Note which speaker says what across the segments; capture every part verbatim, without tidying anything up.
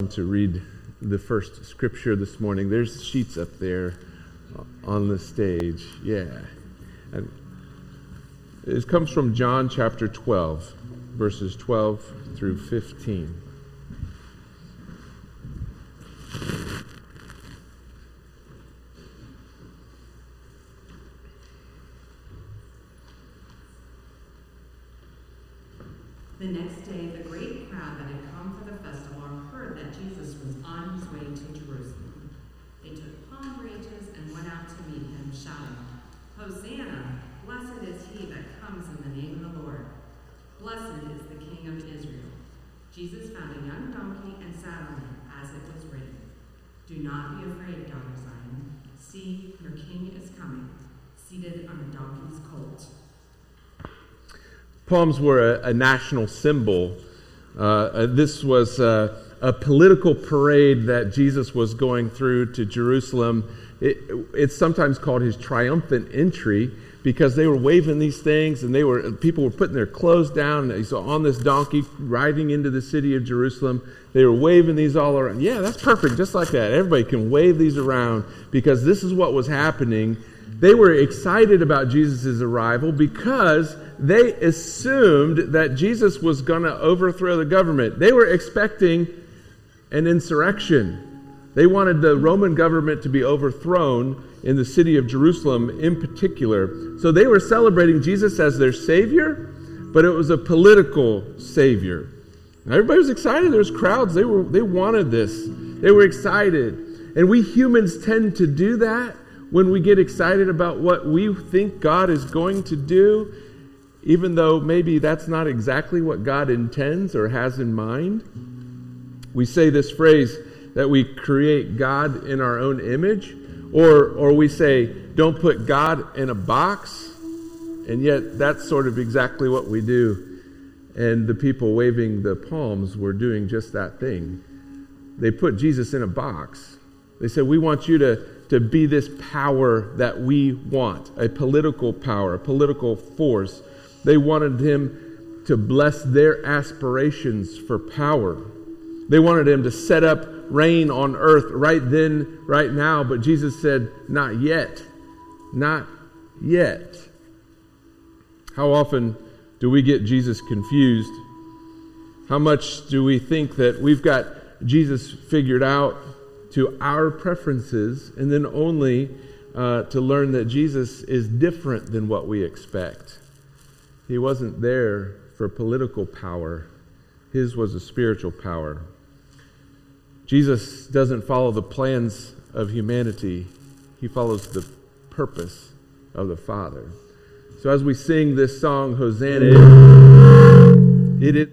Speaker 1: fun to read the first scripture this morning. There's sheets up there on the stage. Yeah. And it comes from John chapter twelve, verses twelve through fifteen.
Speaker 2: The next day, the great crowd that had come for the festival heard that Jesus was on his way to Jerusalem. They took palm branches and went out to meet him, shouting, "Hosanna! Blessed is he that comes in the name of the Lord. Blessed is the King of Israel." Jesus found a young donkey and sat on it, as it was written, "Do not be afraid, daughter Zion. See, your king is coming, seated on a donkey's colt."
Speaker 1: Palms were a, a national symbol. Uh, this was uh, a political parade that Jesus was going through to Jerusalem. It, it's sometimes called his triumphant entry because they were waving these things, and they were people were putting their clothes down. And so on this donkey riding into the city of Jerusalem, they were waving these all around. Yeah, that's perfect, just like that. Everybody can wave these around because this is what was happening. They were excited about Jesus' arrival because they assumed that Jesus was going to overthrow the government. They were expecting an insurrection. They wanted the Roman government to be overthrown in the city of Jerusalem in particular. So they were celebrating Jesus as their Savior, but it was a political Savior. And everybody was excited. There was crowds. They were they wanted this. They were excited. And we humans tend to do that when we get excited about what we think God is going to do, even though maybe that's not exactly what God intends or has in mind. We say this phrase that we create God in our own image, or or we say, don't put God in a box, and yet that's sort of exactly what we do. And the people waving the palms were doing just that thing. They put Jesus in a box. They said, we want you to to be this power that we want, a political power, a political force. They wanted him to bless their aspirations for power. They wanted him to set up reign on earth right then, right now, but Jesus said, not yet, not yet. How often do we get Jesus confused? How much do we think that we've got Jesus figured out to our preferences, and then only uh, to learn that Jesus is different than what we expect? He wasn't there for political power. His was a spiritual power. Jesus doesn't follow the plans of humanity. He follows the purpose of the Father. So as we sing this song, Hosanna, it is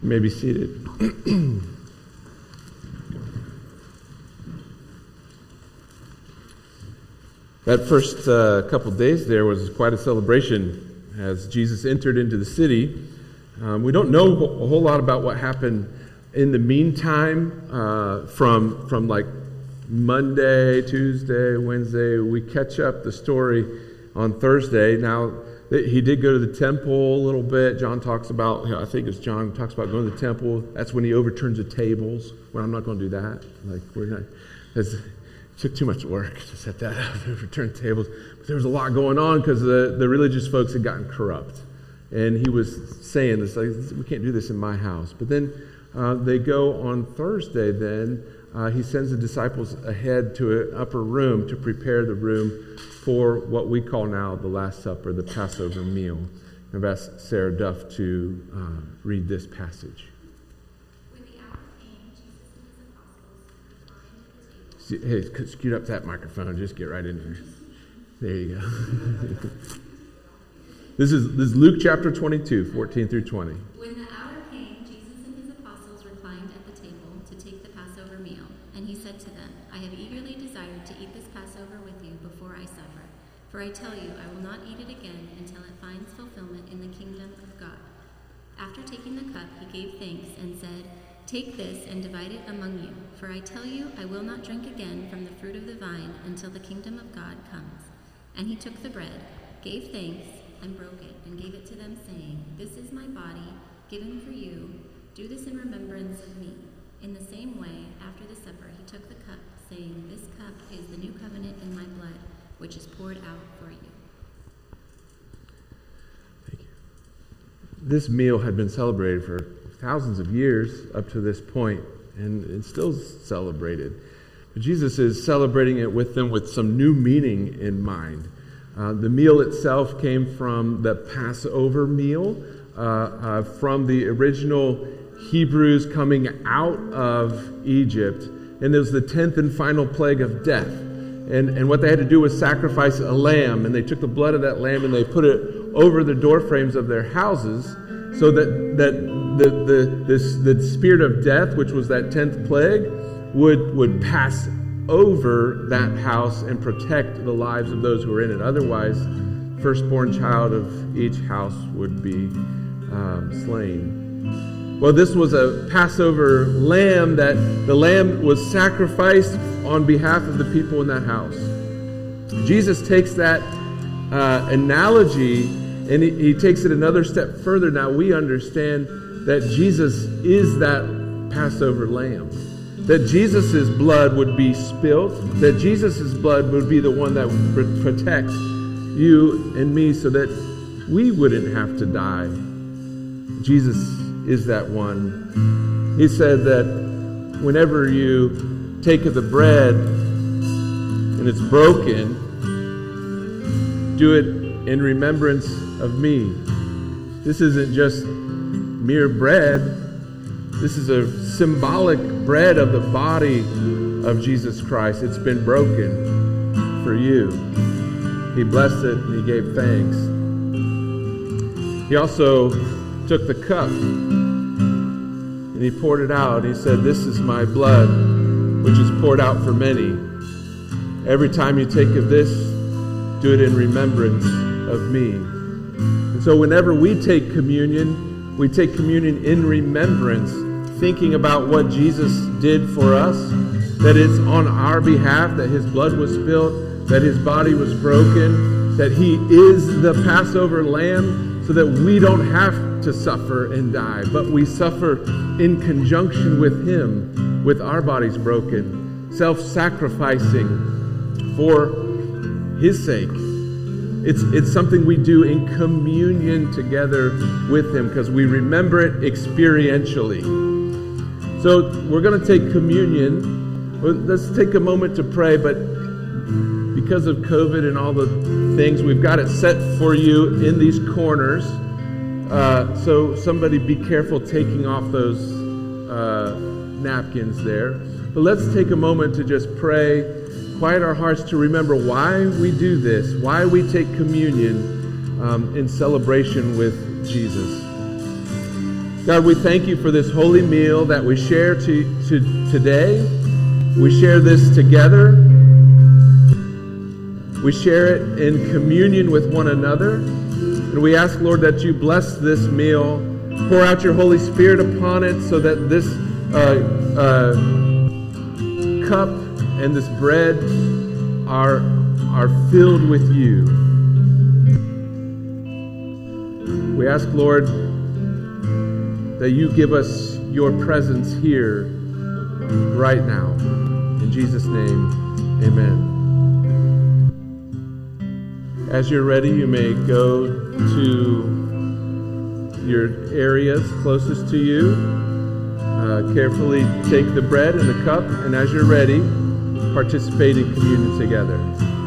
Speaker 1: You may be seated. That first uh, couple days there was quite a celebration as Jesus entered into the city. Um, we don't know a whole lot about what happened in the meantime uh, from, from like Monday, Tuesday, Wednesday. We catch up the story on Thursday. Now, he did go to the temple a little bit. John talks about, I think it's John talks about going to the temple. That's when he overturns the tables. Well, I'm not going to do that. Like, we're not, it took too much work to set that up, overturn tables. But there was a lot going on because the, the religious folks had gotten corrupt. And he was saying this, like, we can't do this in my house. But then uh, they go on Thursday then. Uh, he sends the disciples ahead to an upper room to prepare the room for what we call now the Last Supper, the Passover meal. I've asked Sarah Duff to uh, read this passage.
Speaker 3: When the hour came, Jesus and his apostles reclined at the table.
Speaker 1: Hey, scoot up that microphone. Just get right in there. There you go. This is, this is Luke chapter twenty-two, fourteen through twenty.
Speaker 3: When the hour came, Jesus and his apostles reclined at the table to take the Passover meal. And he said to them, I have eagerly desired to eat this Passover with you before I suffer. For I tell you, I will not eat it again until it finds fulfillment in the kingdom of God. After taking the cup, he gave thanks and said, Take this and divide it among you. For I tell you, I will not drink again from the fruit of the vine until the kingdom of God comes. And he took the bread, gave thanks, and broke it, and gave it to them, saying, This is my body, given for you. Do this in remembrance of me. In the same way, after the supper, he took the cup, saying, This cup is the new covenant in my blood, which is poured out for you.
Speaker 1: Thank you. This meal had been celebrated for thousands of years up to this point, and it's still celebrated. But Jesus is celebrating it with them with some new meaning in mind. Uh, the meal itself came from the Passover meal, uh, uh, from the original Hebrews coming out of Egypt, and it was the tenth and final plague of death. And, and what they had to do was sacrifice a lamb, and they took the blood of that lamb and they put it over the door frames of their houses so that, that the, the, this, the spirit of death, which was that tenth plague, would, would pass over that house and protect the lives of those who were in it. Otherwise, firstborn child of each house would be um, slain. Well, this was a Passover lamb that the lamb was sacrificed on behalf of the people in that house. Jesus takes that uh, analogy and he, he takes it another step further. Now we understand that Jesus is that Passover lamb. That Jesus' blood would be spilt, that Jesus' blood would be the one that would protect you and me so that we wouldn't have to die. Jesus is that one. He said that whenever you take of the bread and it's broken, do it in remembrance of me. This isn't just mere bread. This is a symbolic bread of the body of Jesus Christ. It's been broken for you. He blessed it and he gave thanks. He also took the cup and he poured it out. He said, This is my blood, which is poured out for many. Every time you take of this, do it in remembrance of me. And so whenever we take communion, we take communion in remembrance, thinking about what Jesus did for us, that it's on our behalf, that his blood was spilled, that his body was broken, that he is the Passover lamb, so that we don't have to suffer and die, but we suffer in conjunction with him, with our bodies broken, self-sacrificing for his sake. It's, it's something we do in communion together with him because we remember it experientially. So we're going to take communion. Let's take a moment to pray, but because of COVID and all the things, we've got it set for you in these corners. Uh, so somebody be careful taking off those uh, napkins there. But let's take a moment to just pray, quiet our hearts to remember why we do this, why we take communion um, in celebration with Jesus. God, we thank you for this holy meal that we share to, to today. We share this together. We share it in communion with one another. And we ask, Lord, that you bless this meal. Pour out your Holy Spirit upon it so that this uh, uh, cup and this bread are, are filled with you. We ask, Lord, that you give us your presence here right now. In Jesus' name, amen. As you're ready, you may go to your areas closest to you. Uh, carefully take the bread and the cup, and as you're ready, participate in communion together.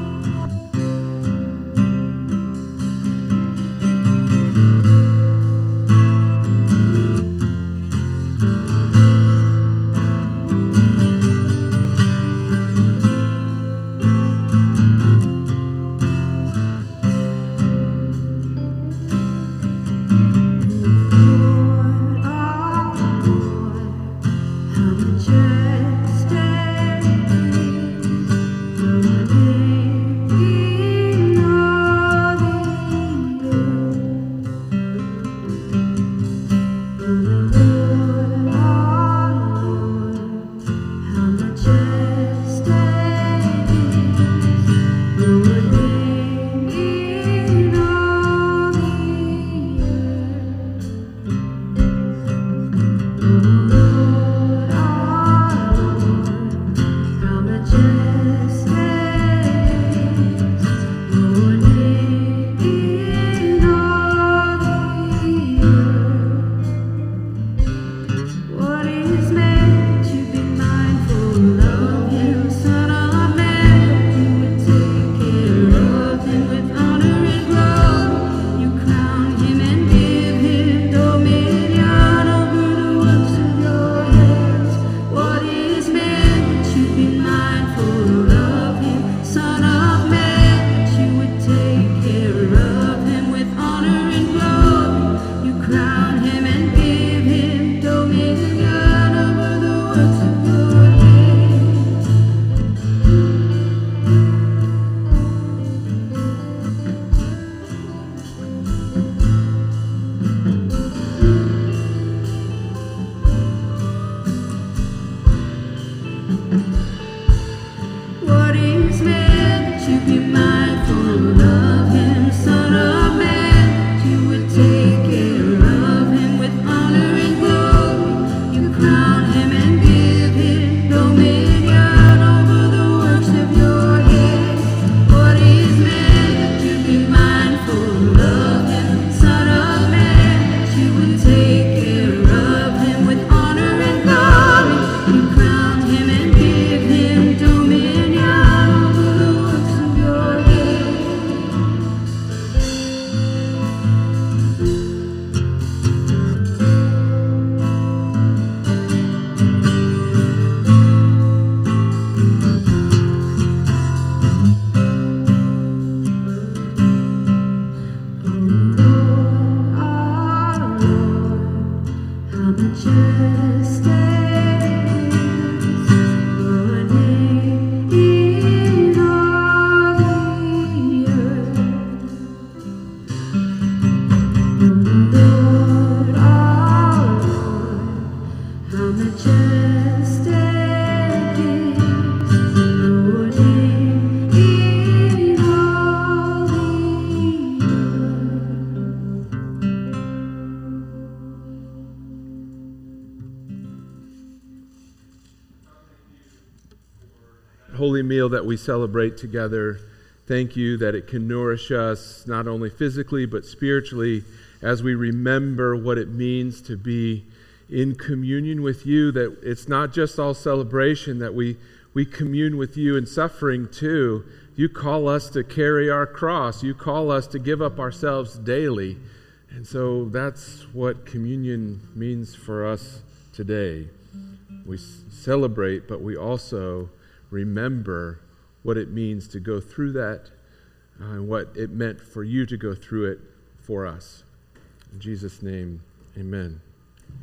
Speaker 1: Holy meal that we celebrate together. Thank you that it can nourish us not only physically but spiritually as we remember what it means to be in communion with you, that it's not just all celebration, that we, we commune with you in suffering too. You call us to carry our cross. You call us to give up ourselves daily. And so that's what communion means for us today. We celebrate, but we also remember what it means to go through that uh, and what it meant for you to go through it for us. In Jesus' name, amen.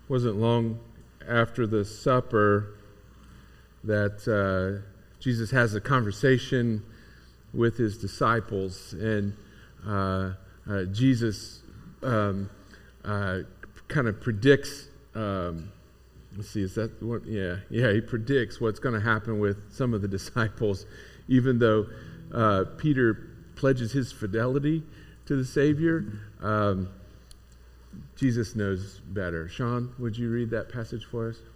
Speaker 1: wasn't long after the supper that uh, Jesus has a conversation with his disciples, and uh, uh, Jesus um, uh, kind of predicts. Um, let's see, is that what? Yeah, yeah. He predicts what's going to happen with some of the disciples, even though uh, Peter pledges his fidelity to the Savior. Um, Jesus knows better. Sean, would you read that passage for us?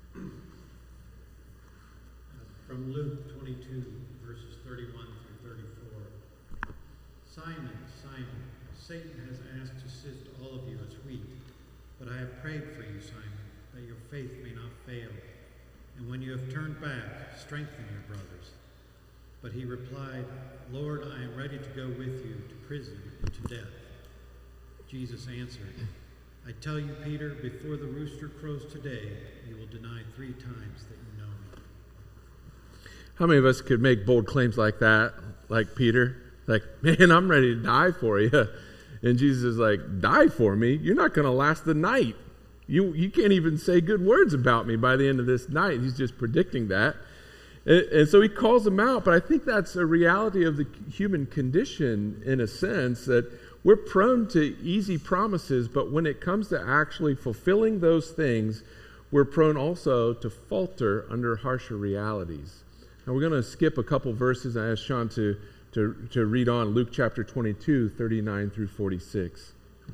Speaker 4: From Luke twenty-two, verses thirty-one through thirty-four. Simon, Simon, Satan has asked to sift all of you as wheat, but I have prayed for you, Simon, that your faith may not fail. And when you have turned back, strengthen your brothers. But he replied, Lord, I am ready to go with you to prison and to death. Jesus answered, I tell you, Peter, before the rooster crows today, you will deny three times that you know me.
Speaker 1: How many of us could make bold claims like that, like Peter? Like, man, I'm ready to die for you. And Jesus is like, die for me? You're not going to last the night. You you can't even say good words about me by the end of this night. He's just predicting that. And, and so he calls them out, but I think that's a reality of the human condition in a sense, that we're prone to easy promises, but when it comes to actually fulfilling those things, we're prone also to falter under harsher realities. Now we're going to skip a couple verses. I asked Sean to, to, to read on Luke chapter twenty-two, thirty-nine through forty-six.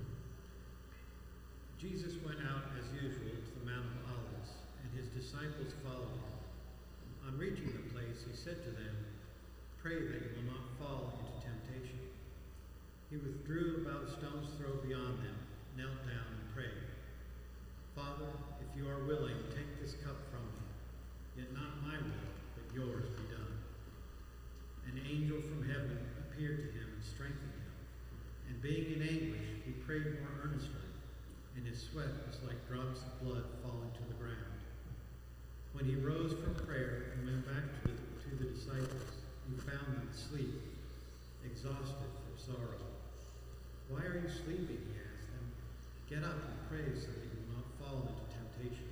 Speaker 4: Jesus went out as usual to the Mount of Olives, and his disciples followed him. On reaching the place, he said to them, Pray that you will not fall into temptation. He withdrew about a stone's throw beyond them, knelt down and prayed. Father, if you are willing, take this cup from me. Yet not my will, but yours be done. An angel from heaven appeared to him and strengthened him. And being in anguish, he prayed more earnestly, and his sweat was like drops of blood falling to the ground. When he rose from prayer and went back to the, to the disciples, he found them asleep, exhausted from sorrow. Why are you sleeping? He asked them. Get up and pray so that you will not fall into temptation.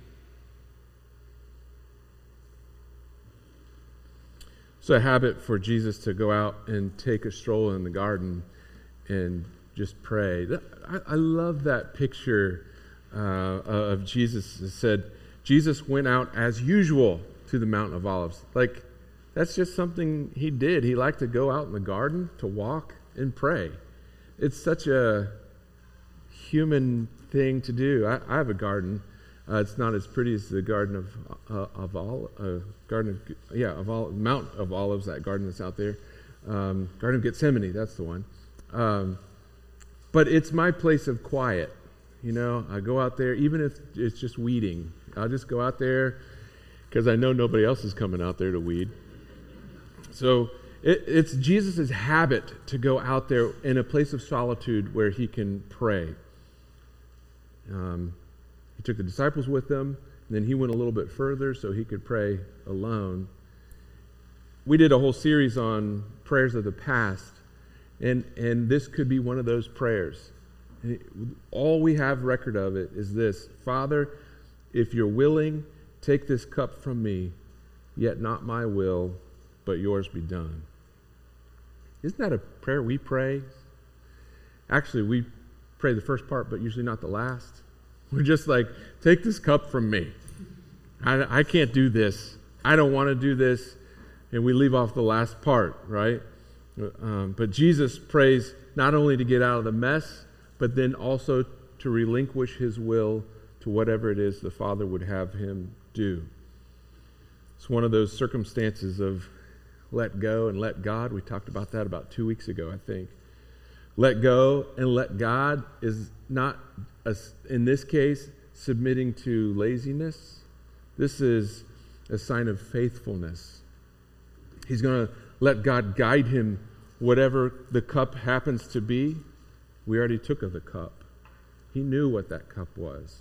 Speaker 1: It's a habit for Jesus to go out and take a stroll in the garden and just pray. I, I love that picture uh, of Jesus. It said, Jesus went out as usual to the Mount of Olives. Like, that's just something he did. He liked to go out in the garden to walk and pray. It's such a human thing to do. I, I have a garden. Uh, it's not as pretty as the Garden of uh, of all uh, Garden of yeah of all Mount of Olives, that garden that's out there. Um, Garden of Gethsemane, that's the one. Um, but it's my place of quiet. You know, I go out there, even if it's just weeding. I'll just go out there because I know nobody else is coming out there to weed. So it, it's Jesus' habit to go out there in a place of solitude where he can pray. Um, he took the disciples with him, and then he went a little bit further so he could pray alone. We did a whole series on prayers of the past, and, and this could be one of those prayers. All we have record of it is this: Father, if you're willing, take this cup from me, yet not my will, but yours be done. Isn't that a prayer we pray? Actually, we pray the first part, but usually not the last. We're just like, take this cup from me. I, I can't do this. I don't want to do this. And we leave off the last part, right? Um, but Jesus prays not only to get out of the mess, but then also to relinquish his will to whatever it is the Father would have him do. It's one of those circumstances of let go and let God. We talked about that about two weeks ago, I think. Let go and let God is not, a, in this case, submitting to laziness. This is a sign of faithfulness. He's going to let God guide him whatever the cup happens to be. We already took of the cup. He knew what that cup was.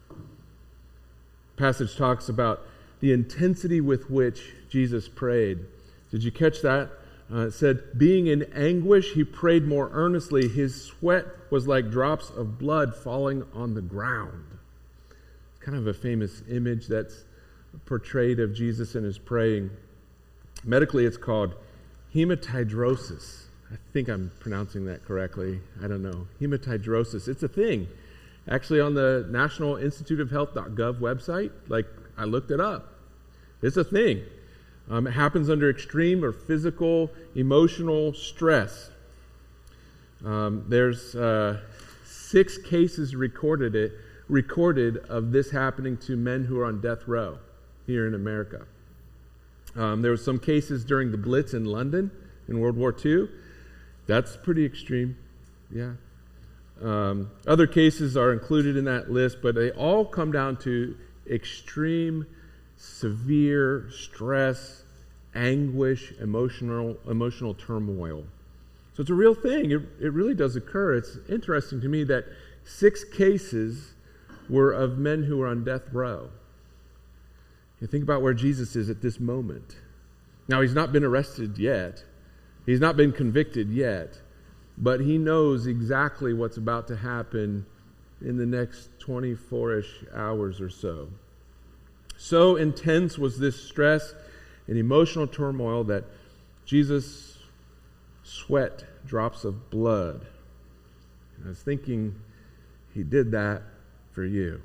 Speaker 1: The passage talks about the intensity with which Jesus prayed. Did you catch that? Uh, it said, being in anguish, he prayed more earnestly. His sweat was like drops of blood falling on the ground. kind of a famous image that's portrayed of Jesus in his praying. Medically, it's called hematidrosis. I think I'm pronouncing that correctly. I don't know. Hematidrosis. It's a thing. Actually, on the National Institute of Health dot gov website, like I looked it up. It's a thing. Um, it happens under extreme or physical, emotional stress. Um, there's uh, six cases recorded it recorded of this happening to men who are on death row here in America. Um, there were some cases during the Blitz in London in World War Two. That's pretty extreme, yeah. Um, other cases are included in that list, but they all come down to extreme, severe stress, anguish, emotional emotional turmoil. So it's a real thing. It, it really does occur. It's interesting to me that six cases were of men who were on death row. You think about where Jesus is at this moment. Now, he's not been arrested yet. He's not been convicted yet. But he knows exactly what's about to happen in the next twenty-four-ish hours or so. So intense was this stress and emotional turmoil that Jesus sweat drops of blood. And I was thinking, he did that for you.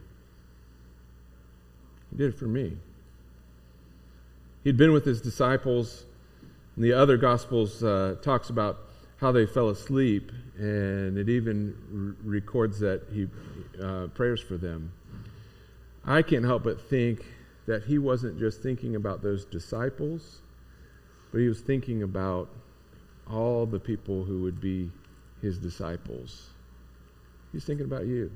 Speaker 1: He did it for me. He'd been with his disciples, and the other Gospels uh, talks about how they fell asleep, and it even r- records that he uh, prayers for them. I can't help but think that he wasn't just thinking about those disciples, but he was thinking about all the people who would be his disciples. He's thinking about you.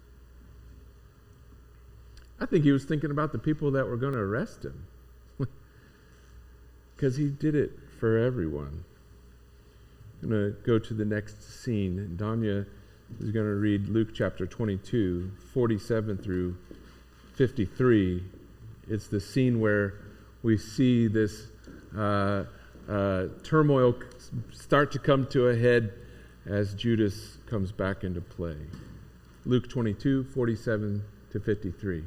Speaker 1: I think he was thinking about the people that were going to arrest him, because he did it for everyone. I'm going to go to the next scene. And Danya is going to read Luke chapter twenty-two, forty-seven through fifty-three. It's the scene where we see this uh, uh, turmoil start to come to a head as Judas comes back into play. Luke twenty-two, forty-seven to fifty-three.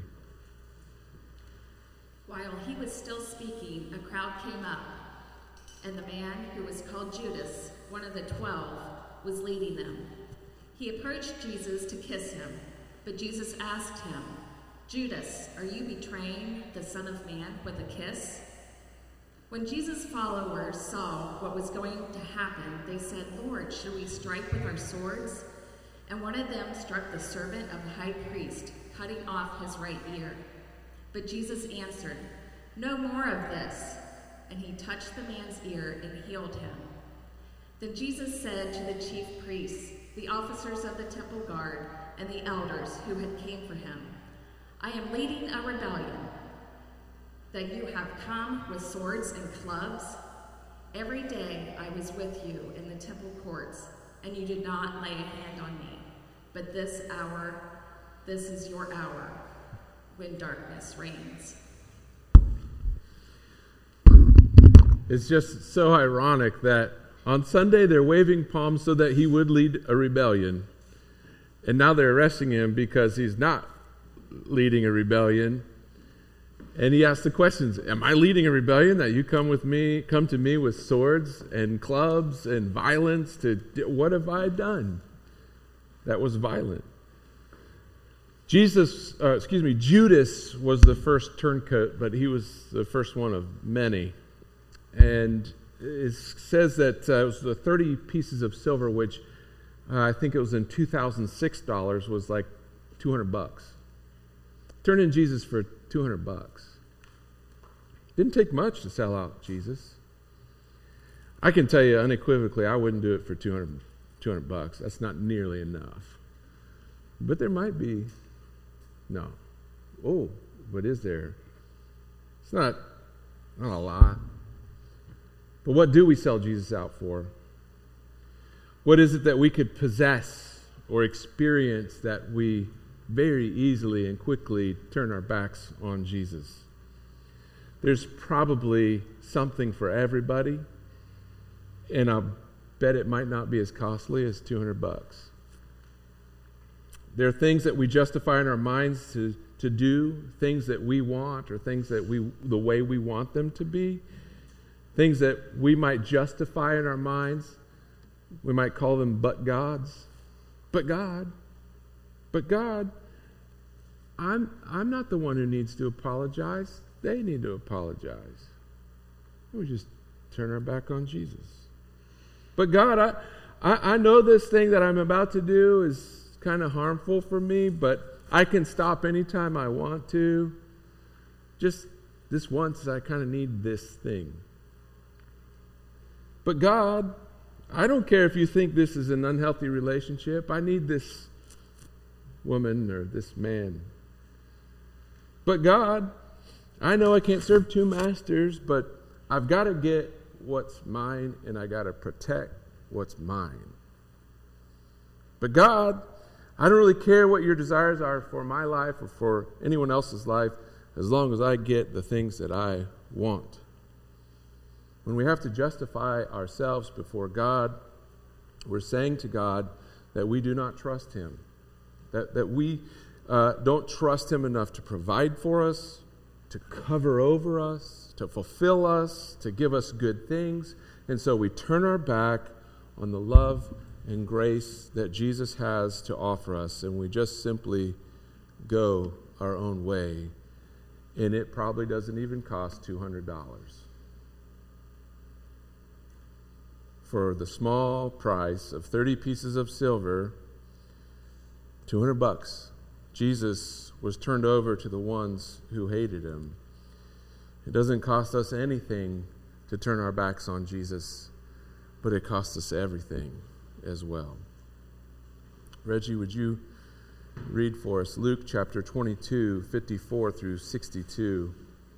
Speaker 2: While he was still speaking, a crowd came up, and the man who was called Judas, one of the twelve, was leading them. He approached Jesus to kiss him, but Jesus asked him, "Judas, are you betraying the Son of Man with a kiss?" When Jesus' followers saw what was going to happen, they said, "Lord, should we strike with our swords?" And one of them struck the servant of the high priest, cutting off his right ear. But Jesus answered, "No more of this." And he touched the man's ear and healed him. Then Jesus said to the chief priests, the officers of the temple guard, and the elders who had came for him, "I am leading a rebellion, that you have come with swords and clubs. Every day I was with you in the temple courts, and you did not lay a hand on me. But this hour, this is your hour, when darkness reigns."
Speaker 1: It's just so ironic that on Sunday they're waving palms so that he would lead a rebellion. And now they're arresting him because he's not leading a rebellion. And he asks the questions, am I leading a rebellion that you come with me, come to me with swords and clubs and violence? To what have I done that was violent? Jesus, uh, excuse me, Judas was the first turncoat, but he was the first one of many. And it says that uh, it was the thirty pieces of silver, which uh, I think it was in two thousand six dollars, was like two hundred bucks. Turned in Jesus for two hundred bucks. Didn't take much to sell out Jesus. I can tell you unequivocally, I wouldn't do it for two hundred, two hundred bucks. That's not nearly enough. But there might be. No. Oh, what is there? It's not, not a lot. But what do we sell Jesus out for? What is it that we could possess or experience that we very easily and quickly turn our backs on Jesus? There's probably something for everybody, and I'll bet it might not be as costly as two hundred bucks. There are things that we justify in our minds to, to do things that we want or things that we the way we want them to be, things that we might justify in our minds. We might call them but gods. But God, but God, I'm I'm not the one who needs to apologize. They need to apologize. We just turn our back on Jesus. But God, I, I, I know this thing that I'm about to do is kind of harmful for me, but I can stop anytime I want to. Just this once, I kind of need this thing. But God, I don't care if you think this is an unhealthy relationship. I need this woman or this man. But God, I know I can't serve two masters, but I've got to get what's mine, and I got to protect what's mine. But God, I don't really care what your desires are for my life or for anyone else's life, as long as I get the things that I want. When we have to justify ourselves before God, we're saying to God that we do not trust Him, that, that we uh, don't trust Him enough to provide for us, to cover over us, to fulfill us, to give us good things. And so we turn our back on the love and grace that Jesus has to offer us, and we just simply go our own way. And it probably doesn't even cost two hundred dollars. For the small price of thirty pieces of silver, two hundred bucks, Jesus was turned over to the ones who hated Him. It doesn't cost us anything to turn our backs on Jesus, but it costs us everything as well. Reggie, would you read for us Luke chapter twenty-two, fifty-four through sixty-two?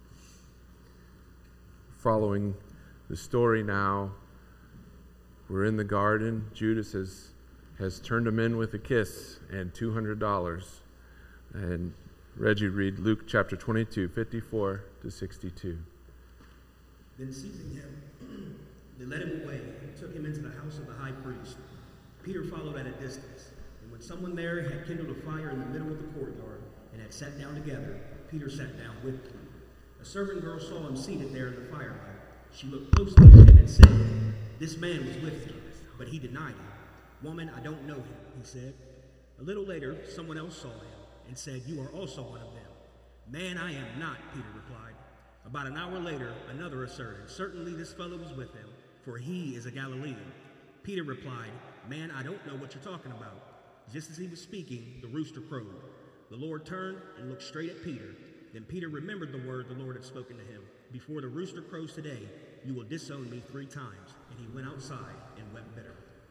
Speaker 1: Following the story now, we're in the garden. Judas has, has turned him in with a kiss and two hundred dollars. And Reggie, read Luke chapter twenty-two, fifty-four to sixty-two.
Speaker 5: Then seizing him, they led him away and took him into the house of the high priest. Peter followed at a distance, and when someone there had kindled a fire in the middle of the courtyard and had sat down together, Peter sat down with them. A servant girl saw him seated there in the firelight. She looked closely at him and said, "This man was with him." But he denied it. "Woman, I don't know him," he said. A little later, someone else saw him and said, "You are also one of them." "Man, I am not," Peter replied. About an hour later, another asserted, "Certainly this fellow was with him, for he is a Galilean." Peter replied, "Man, I don't know what you're talking about." Just as he was speaking, the rooster crowed. The Lord turned and looked straight at Peter. Then Peter remembered the word the Lord had spoken to him. "Before the rooster crows today, you will disown me three times." And he went outside and wept bitterly.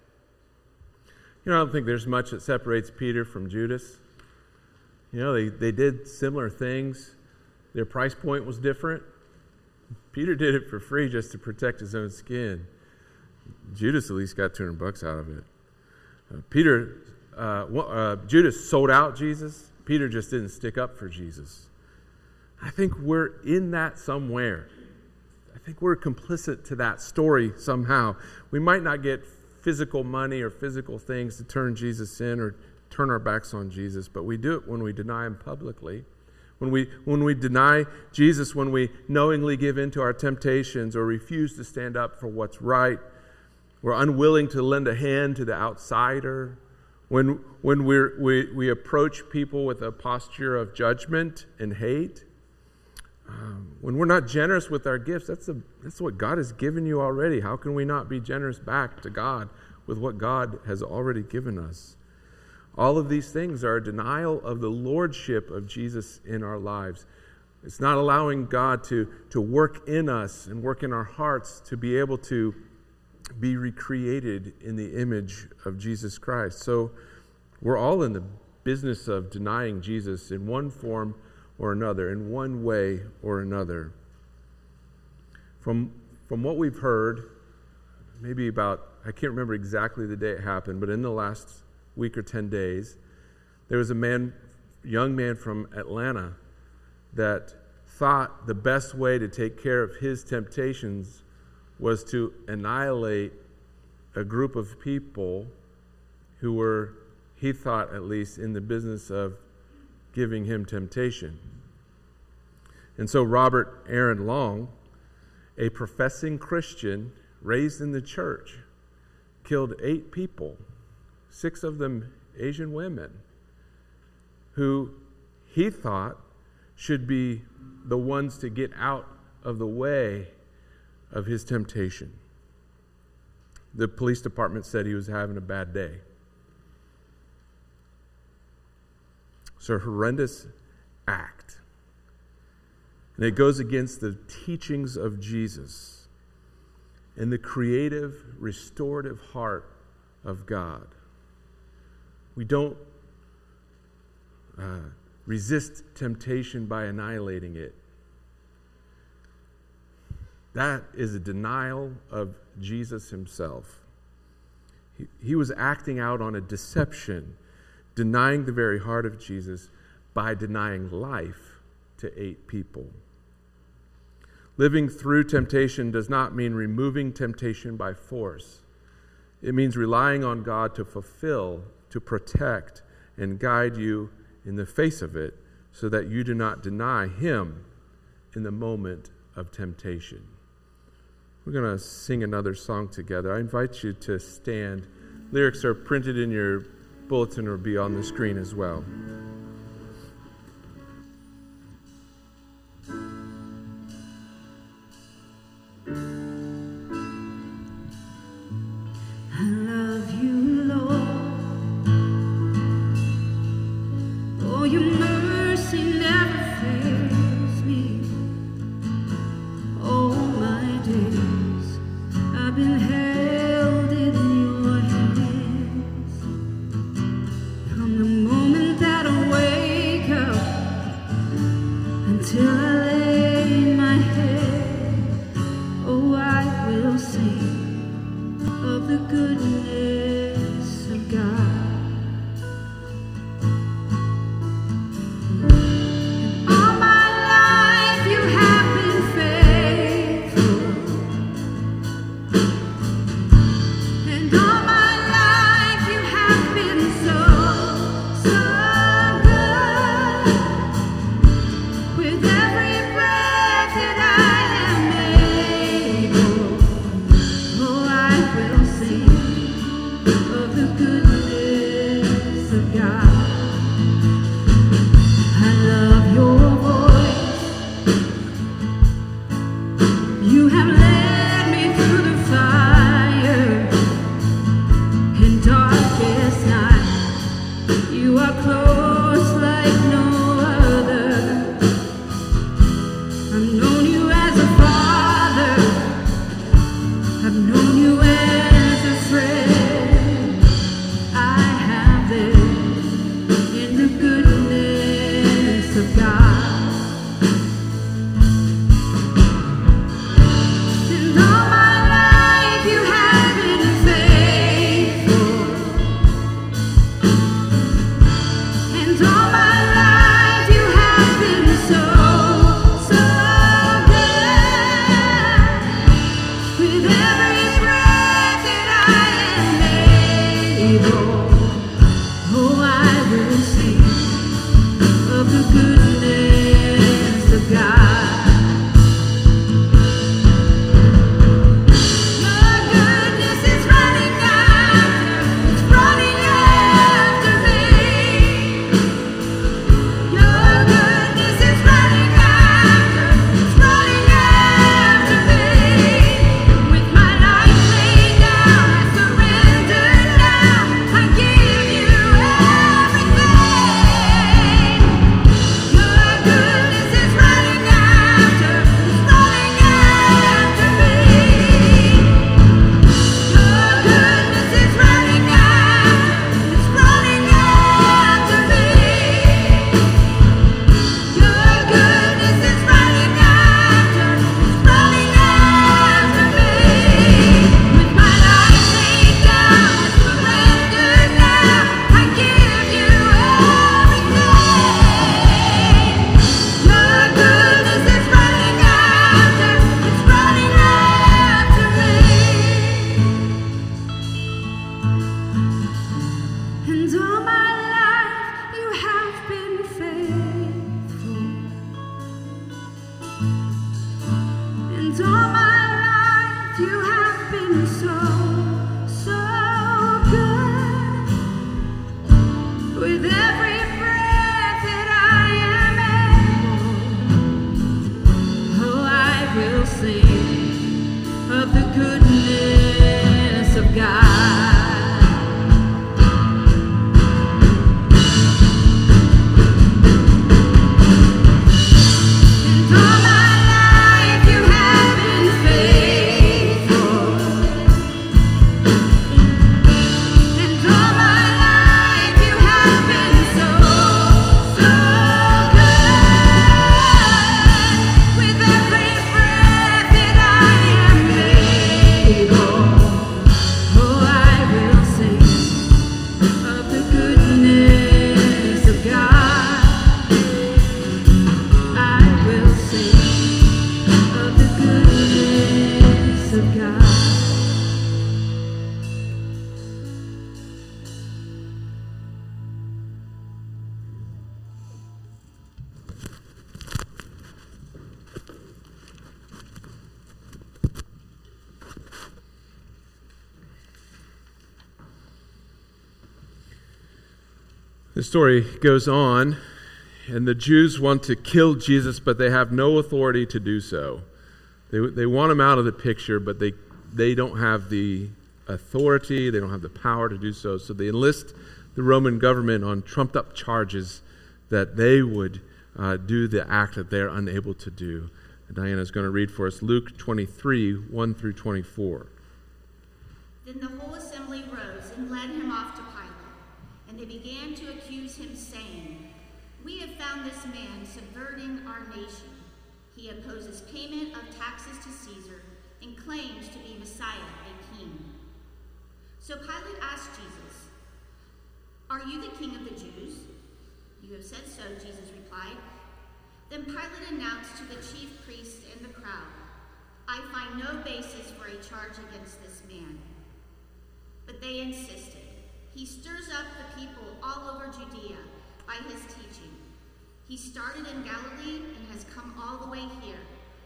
Speaker 1: You know, I don't think there's much that separates Peter from Judas. You know, they, they did similar things. Their price point was different. Peter did it for free just to protect his own skin. Judas at least got two hundred bucks out of it. Uh, Peter, uh, uh, Judas sold out Jesus. Peter just didn't stick up for Jesus. I think we're in that somewhere. I think we're complicit to that story somehow. We might not get physical money or physical things to turn Jesus in or turn our backs on Jesus, but we do it when we deny Him publicly. When we when we deny Jesus, when we knowingly give in to our temptations or refuse to stand up for what's right, we're unwilling to lend a hand to the outsider. When when we're, we we approach people with a posture of judgment and hate, um, when we're not generous with our gifts, that's a, that's what God has given you already. How can we not be generous back to God with what God has already given us? All of these things are a denial of the lordship of Jesus in our lives. It's not allowing God to, to work in us and work in our hearts to be able to be recreated in the image of Jesus Christ. So we're all in the business of denying Jesus in one form or another, in one way or another. From, from what we've heard, maybe about, I can't remember exactly the day it happened, but in the last week or ten days, there was a man, young man from Atlanta that thought the best way to take care of his temptations was to annihilate a group of people who were, he thought at least, in the business of giving him temptation. And so Robert Aaron Long, a professing Christian raised in the church, killed eight people, six of them Asian women, who he thought should be the ones to get out of the way of his temptation. The police department said he was having a bad day. It's a horrendous act. And it goes against the teachings of Jesus and the creative, restorative heart of God. We don't uh, resist temptation by annihilating it. That is a denial of Jesus himself. He, he was acting out on a deception, denying the very heart of Jesus by denying life to eight people. Living through temptation does not mean removing temptation by force. It means relying on God to fulfill, to protect, and guide you in the face of it so that you do not deny him in the moment of temptation. We're going to sing another song together. I invite you to stand. Lyrics are printed in your bulletin or will be on the screen as well.
Speaker 6: I love you, Lord. Oh, your mercy never fails me. All my days I've been held in your hands. From the moment that I wake up until I lay my head, oh, I will sing of the goodness of God. All my life you have been faithful, and all my life you have been so, so good. With every breath that I am able, of the goodness of God.
Speaker 1: The story goes on, and the Jews want to kill Jesus, but they have no authority to do so. They, they want him out of the picture, but they, they don't have the authority, they don't have the power to do so. So they enlist the Roman government on trumped-up charges that they would uh, do the act that they're unable to do. And Diana is going to read for us Luke twenty-three, one through twenty-four.
Speaker 7: Then the whole assembly rose and led him off to Pilate. And they began to accuse him, saying, "We have found this man subverting our nation. He opposes payment of taxes to Caesar and claims to be Messiah, a king." So Pilate asked Jesus, "Are you the king of the Jews?" "You have said so," Jesus replied. Then Pilate announced to the chief priests and the crowd, "I find no basis for a charge against this man." But they insisted. "He stirs up the people all over Judea by his teaching. He started in Galilee and has come all the way here."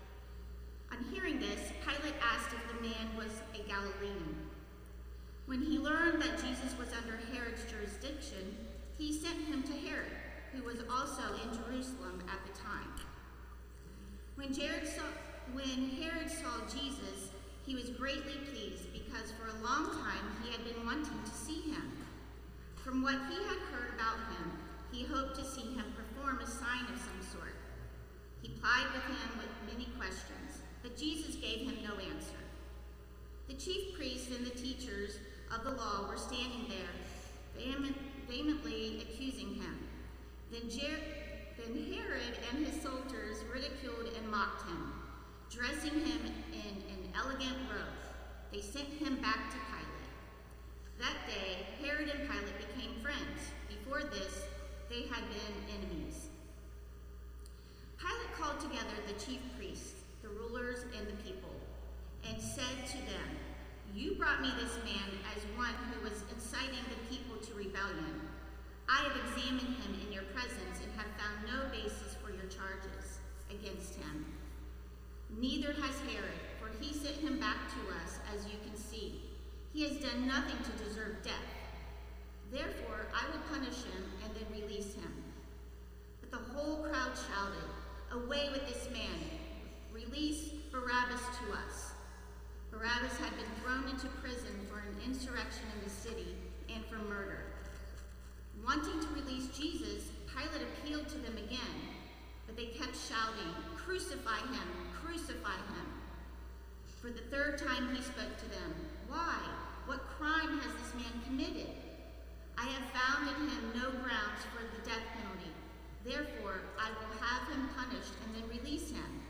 Speaker 7: On hearing this, Pilate asked if the man was a Galilean. When he learned that Jesus was under Herod's jurisdiction, he sent him to Herod, who was also in Jerusalem at the time. When, Jared saw, when Herod saw Jesus, he was greatly pleased because for a long time he had been wanting to see him. From what he had heard about him, he hoped to see him perform a sign of some sort. He plied with him with many questions, but Jesus gave him no answer. The chief priests and the teachers of the law were standing there, vehement, vehemently accusing him. Then, Jer- then Herod and his soldiers ridiculed and mocked him, dressing him in an elegant robe. They sent him back to Pilate. That day, Herod and Pilate became friends. Before this, they had been enemies. Pilate called together the chief priests, the rulers, and the people, and said to them, "You brought me this man as one who was inciting the people to rebellion. I have examined him in your presence and have found no basis for your charges against him. Neither has Herod, for he sent him back to us, as you can see. He has done nothing to deserve death. Therefore, I will punish him and then release him." But the whole crowd shouted, "Away with this man! Release Barabbas to us." Barabbas had been thrown into prison for an insurrection in the city and for murder. Wanting to release Jesus, Pilate appealed to them again, but they kept shouting, "Crucify him! Crucify him!" For the third time he spoke to them. "Why? What crime has this man committed? I have found in him no grounds for the death penalty. Therefore, I will have him punished and then release him."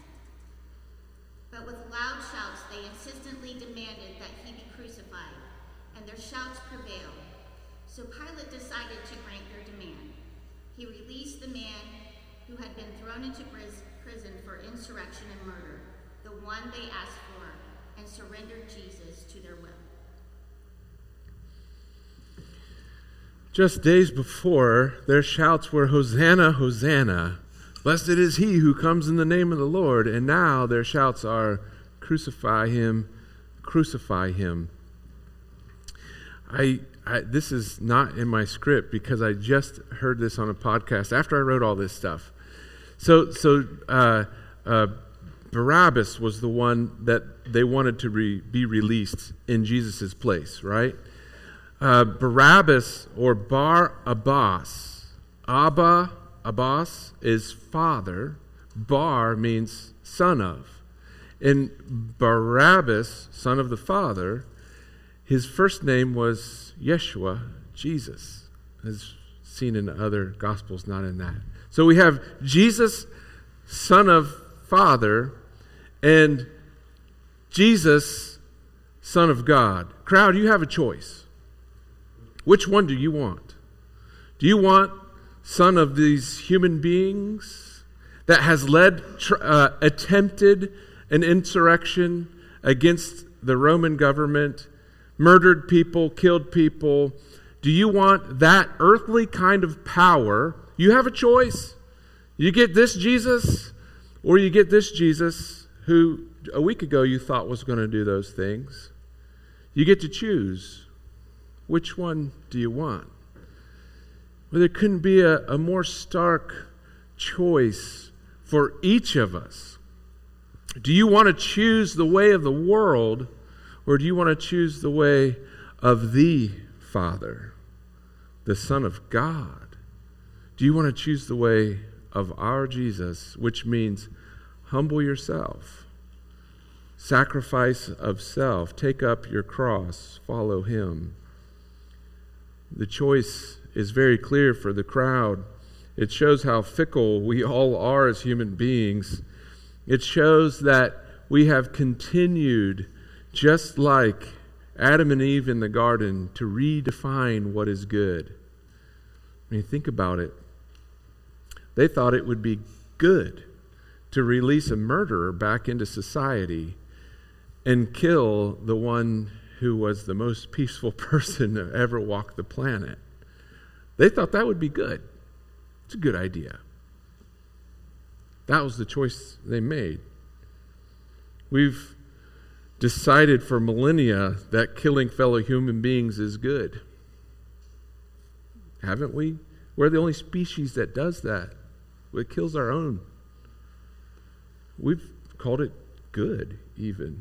Speaker 7: But with loud shouts, they insistently demanded that he be crucified, and their shouts prevailed. So Pilate decided to grant their demand. He released the man who had been thrown into prison for insurrection and murder, the one they asked for, and surrendered Jesus to their will.
Speaker 1: Just days before, their shouts were, "Hosanna, Hosanna, blessed is he who comes in the name of the Lord." And now their shouts are, "Crucify him, crucify him." I, I this is not in my script because I just heard this on a podcast after I wrote all this stuff. So, so uh, uh, Barabbas was the one that they wanted to re- be released in Jesus' place, right? Uh, Barabbas or Bar Abbas. Abba, Abbas is father. Bar means son of. And Barabbas, son of the father, his first name was Yeshua, Jesus, as seen in other Gospels, not in that. So we have Jesus, son of father, and Jesus, son of God. Crowd, you have a choice. Which one do you want? Do you want son of these human beings that has led, uh, attempted an insurrection against the Roman government, murdered people, killed people? Do you want that earthly kind of power? You have a choice. You get this Jesus, or you get this Jesus who a week ago you thought was going to do those things. You get to choose. Which one do you want? Well, there couldn't be a, a more stark choice for each of us. Do you want to choose the way of the world, or do you want to choose the way of the Father, the Son of God? Do you want to choose the way of our Jesus, which means humble yourself, sacrifice of self, take up your cross, follow him? The choice is very clear for the crowd. It shows how fickle we all are as human beings. It shows that we have continued, just like Adam and Eve in the garden, to redefine what is good. I mean, think about it. They thought it would be good to release a murderer back into society and kill the one who was the most peaceful person to ever walk the planet. They thought that would be good. It's a good idea. That was the choice they made. We've decided for millennia that killing fellow human beings is good. Haven't we? We're the only species that does that. It kills our own. We've called it good, even.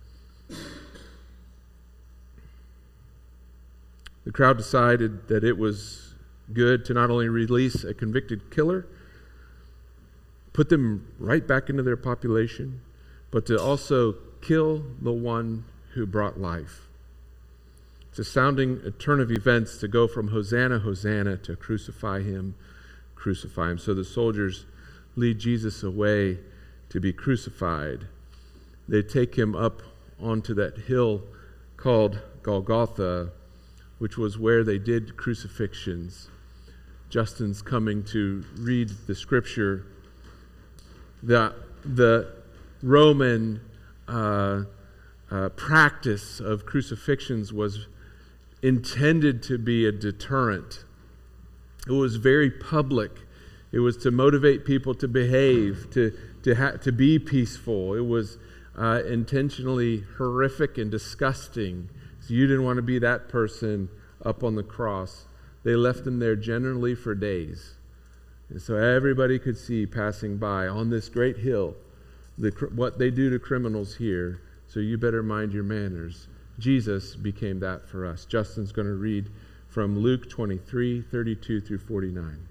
Speaker 1: The crowd decided that it was good to not only release a convicted killer, put them right back into their population, but to also kill the one who brought life. It's a sounding a turn of events to go from Hosanna, Hosanna to crucify him, crucify him. So the soldiers lead Jesus away to be crucified. They take him up onto that hill called Golgotha, which was where they did crucifixions. Justin's coming to read the scripture. The, the Roman uh, uh, practice of crucifixions was intended to be a deterrent. It was very public. It was to motivate people to behave, to to ha- to be peaceful. It was uh, intentionally horrific and disgusting. So you didn't want to be that person up on the cross. They left them there generally for days. And so everybody could see passing by on this great hill the, what they do to criminals here. So you better mind your manners. Jesus became that for us. Justin's going to read from Luke twenty-three, thirty-two through forty-nine.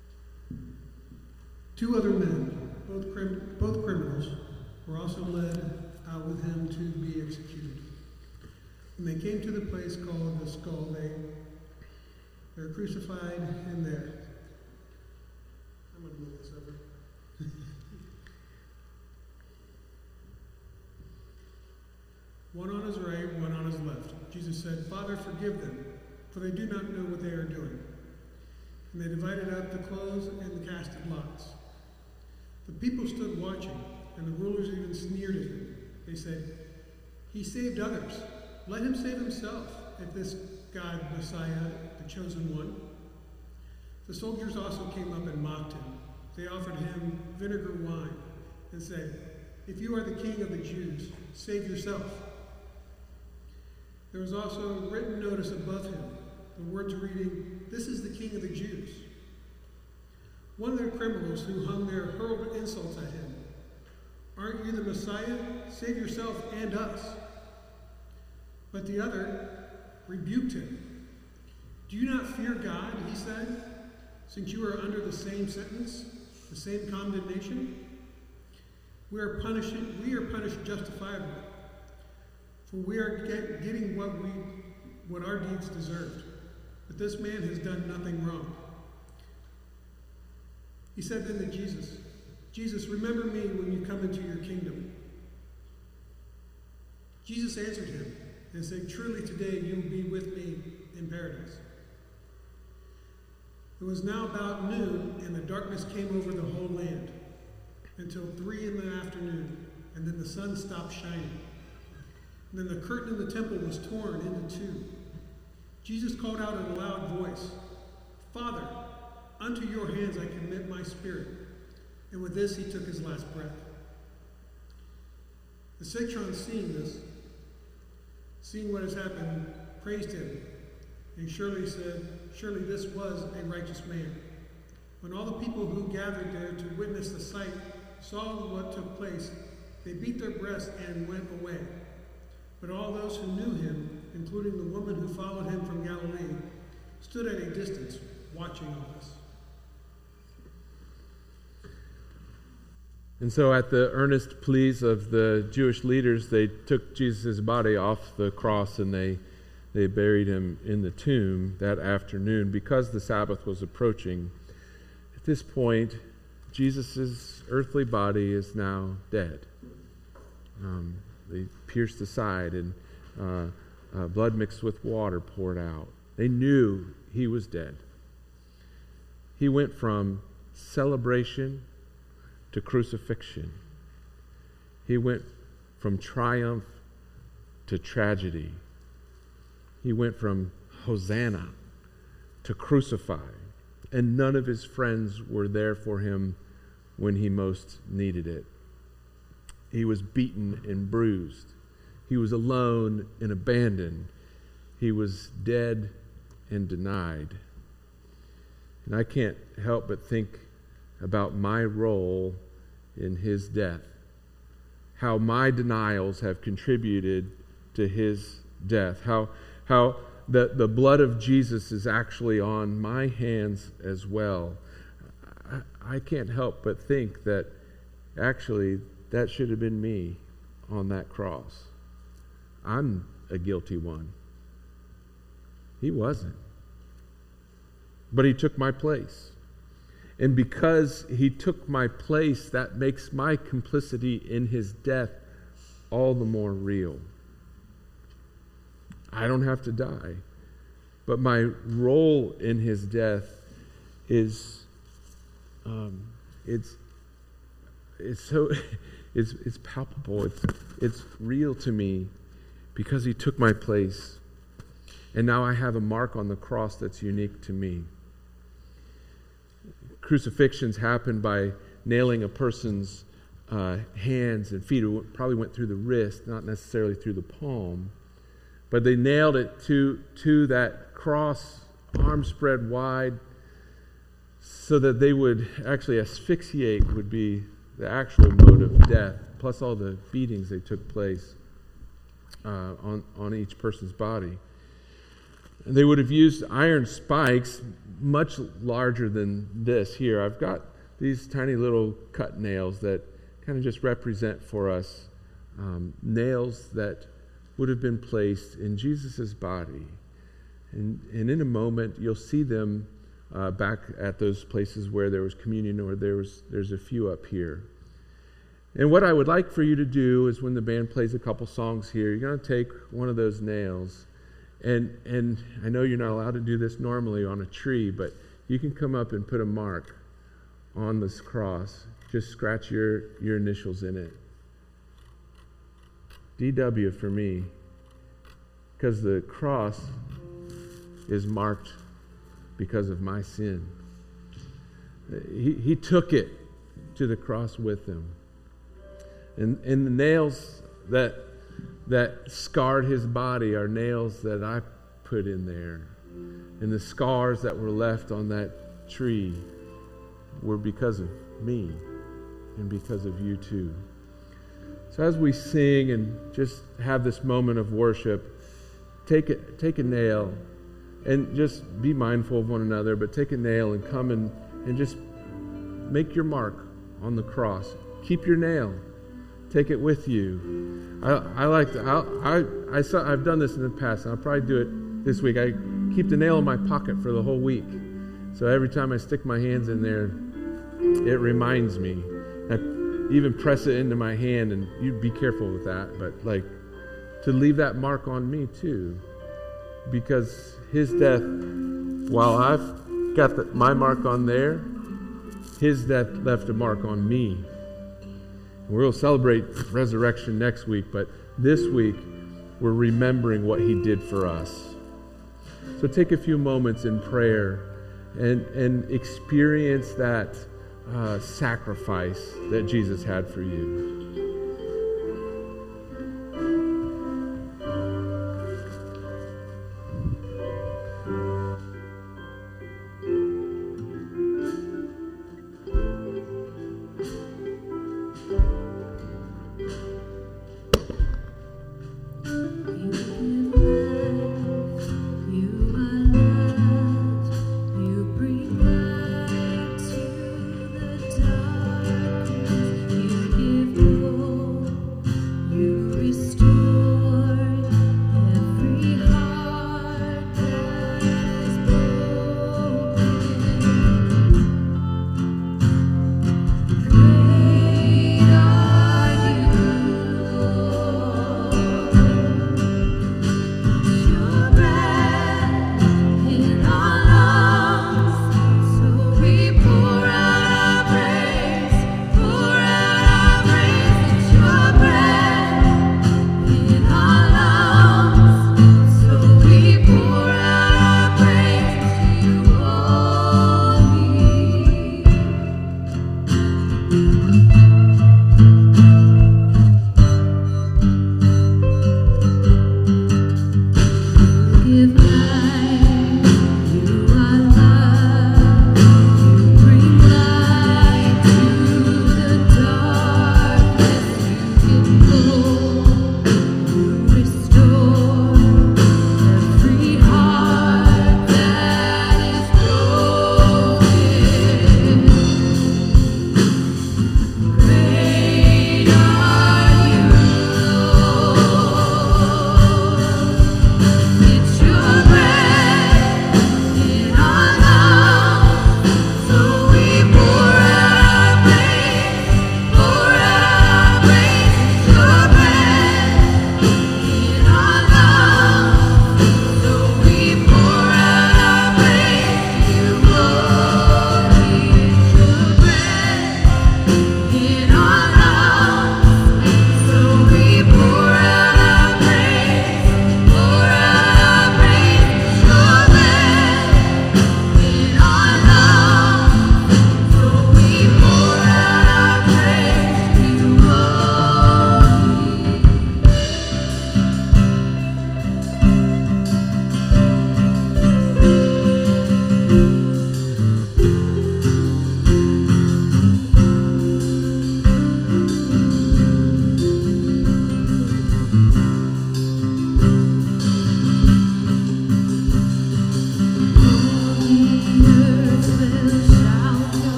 Speaker 8: Two other men, both, crim- both criminals, were also led out with him to be executed. When they came to the place called the Skull, they, they were crucified in there. I'm going to move this over. One on his right, one on his left. Jesus said, "Father, forgive them, for they do not know what they are doing." And they divided up the clothes and casted lots. The people stood watching, and the rulers even sneered at him. They said, "He saved others. Let him save himself, if this God, Messiah, the chosen one." The soldiers also came up and mocked him. They offered him vinegar wine and said, "If you are the king of the Jews, save yourself." There was also a written notice above him, the words reading, "This is the King of the Jews." One of their criminals who hung there hurled insults at him. Aren't you the Messiah? Save yourself and us. But the other rebuked him. Do you not fear God, he said, since you are under the same sentence, the same condemnation? We are punished, we are punished justifiably, for we are get, getting what we what our deeds deserved. But this man has done nothing wrong. He said then to Jesus, Jesus, remember me when you come into your kingdom. Jesus answered him and said, truly today you will be with me in paradise. It was now about noon, and the darkness came over the whole land until three in the afternoon, and then the sun stopped shining. And then the curtain in the temple was torn into two. Jesus called out in a loud voice, Father, unto your hands I commit my spirit. And with this he took his last breath. The Citron, seeing this, seeing what has happened, praised him, and surely said, surely this was a righteous man. When all the people who gathered there to witness the sight saw what took place, they beat their breasts and went away. But all those who knew him, including the woman who followed him from Galilee, stood at a distance watching all this.
Speaker 1: And so at the earnest pleas of the Jewish leaders, they took Jesus' body off the cross and they, they buried him in the tomb that afternoon because the Sabbath was approaching. At this point, Jesus' earthly body is now dead. Um, they pierced the side and uh, uh, blood mixed with water poured out. They knew he was dead. He went from celebration to crucifixion. He went from triumph to tragedy. He went from Hosanna to crucify. And none of his friends were there for him when he most needed it. He was beaten and bruised. He was alone and abandoned. He was dead and denied. And I can't help but think about my role in his death, how my denials have contributed to his death, how how the, the blood of Jesus is actually on my hands as well. I, I can't help but think that actually that should have been me on that cross. I'm a guilty one. He wasn't. But he took my place. And because he took my place, that makes my complicity in his death all the more real. I don't have to die. But my role in his death is, um, it's, it's so, it's, it's palpable. It's, it's real to me because he took my place. And now I have a mark on the cross that's unique to me. Crucifixions happen by nailing a person's uh, hands and feet. It probably went through the wrist, not necessarily through the palm. But they nailed it to, to that cross, arms spread wide, so that they would actually asphyxiate would be the actual mode of death, plus all the beatings that took place uh, on, on each person's body. And they would have used iron spikes much larger than this here. I've got these tiny little cut nails that kind of just represent for us um, nails that would have been placed in Jesus' body. And, and in a moment, you'll see them uh, back at those places where there was communion, or there was there's a few up here. And what I would like for you to do is when the band plays a couple songs here, you're going to take one of those nails. And and I know you're not allowed to do this normally on a tree, but you can come up and put a mark on this cross. Just scratch your, your initials in it. D W for me, because the cross is marked because of my sin. He, he took it to the cross with him. And, and the nails that that scarred his body are nails that I put in there. And the scars that were left on that tree were because of me and because of you too. So as we sing and just have this moment of worship, take a, take a nail and just be mindful of one another, but take a nail and come and, and just make your mark on the cross. Keep your nail. Take it with you. I, I like to, I, I, I saw, I've done this in the past, and I'll probably do it this week. I keep the nail in my pocket for the whole week. So every time I stick my hands in there, it reminds me. I even press it into my hand, and you'd be careful with that, but like to leave that mark on me too. Because his death, while I've got the, my mark on there, his death left a mark on me. We'll celebrate resurrection next week, but this week we're remembering what he did for us. So take a few moments in prayer and, and experience that uh, sacrifice that Jesus had for you.
Speaker 6: You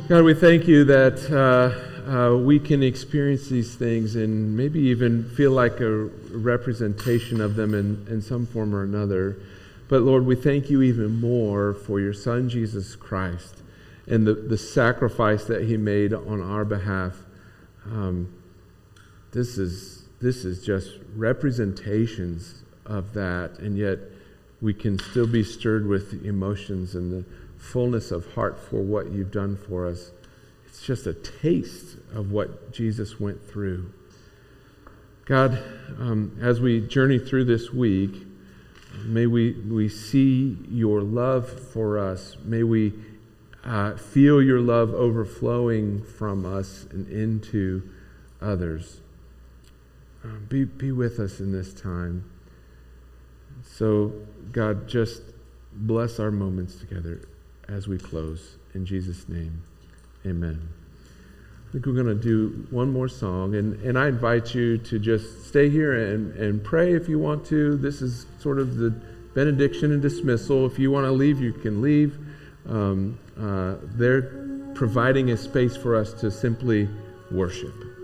Speaker 1: God, we thank you that uh, uh, we can experience these things and maybe even feel like a representation of them in, in some form or another. But Lord, we thank you even more for your Son, Jesus Christ, and the, the sacrifice that he made on our behalf. Um, this is this is just representations of that, and yet we can still be stirred with emotions and the fullness of heart for what you've done for us. It's just a taste of what Jesus went through. God, um, as we journey through this week, may we, we see your love for us. May we uh, feel your love overflowing from us and into others. Uh, be, be with us in this time. So, God, just bless our moments together as we close. In Jesus' name, amen. I think we're going to do one more song, and, and I invite you to just stay here and, and pray if you want to. This is sort of the benediction and dismissal. If you want to leave, you can leave. Um, uh, they're providing a space for us to simply worship.